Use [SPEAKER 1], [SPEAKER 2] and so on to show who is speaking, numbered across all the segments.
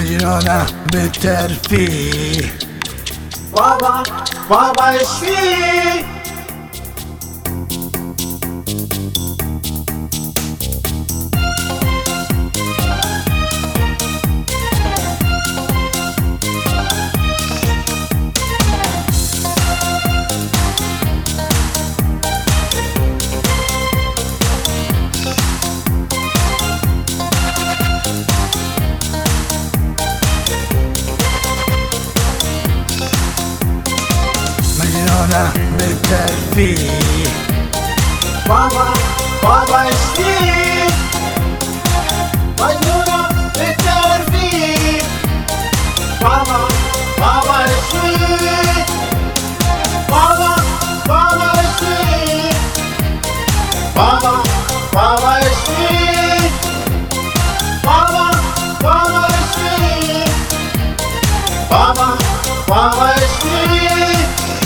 [SPEAKER 1] مجنونة بالترفيه.
[SPEAKER 2] بابا بابا ايش فيه؟
[SPEAKER 1] مجنونة بالترفيه.
[SPEAKER 2] بابا بابا ايش فيه؟ مجنونة بالترفيه. بابا بابا ايش فيه؟ بابا بابا ايش فيه؟ بابا بابا ايش فيه؟ بابا بابا ايش فيه؟ بابا بابا ايش فيه؟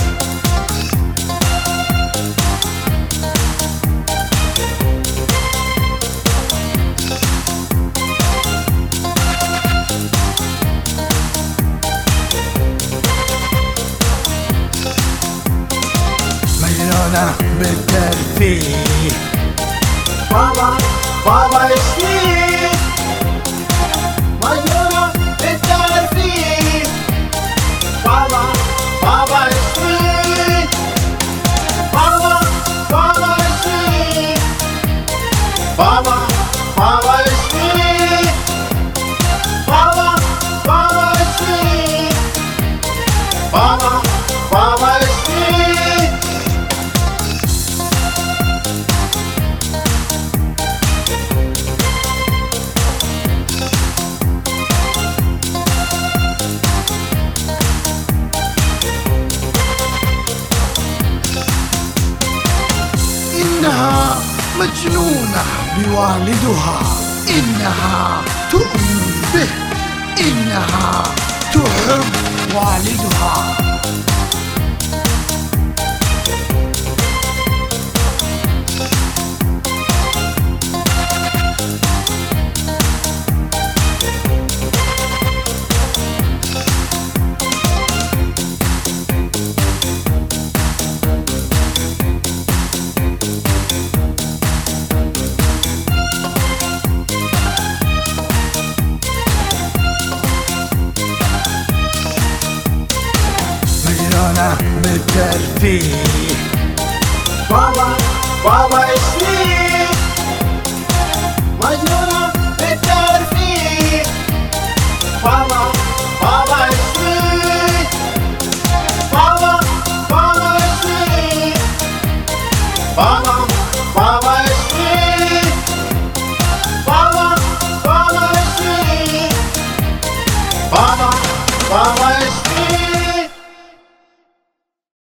[SPEAKER 1] مجنونة بالترفيه.
[SPEAKER 2] بابا بابا ايش فيه؟ مجنونة بالترفيه. بابا بابا ايش فيه؟ بابا بابا ايش فيه؟ بابا بابا ايش فيه؟ بابا بابا ايش فيه؟ بابا بابا ايش فيه؟
[SPEAKER 1] إنها مجنونة بوالدها، إنها تؤمن به، إنها تحب والدها. مجنونة بالترفيه.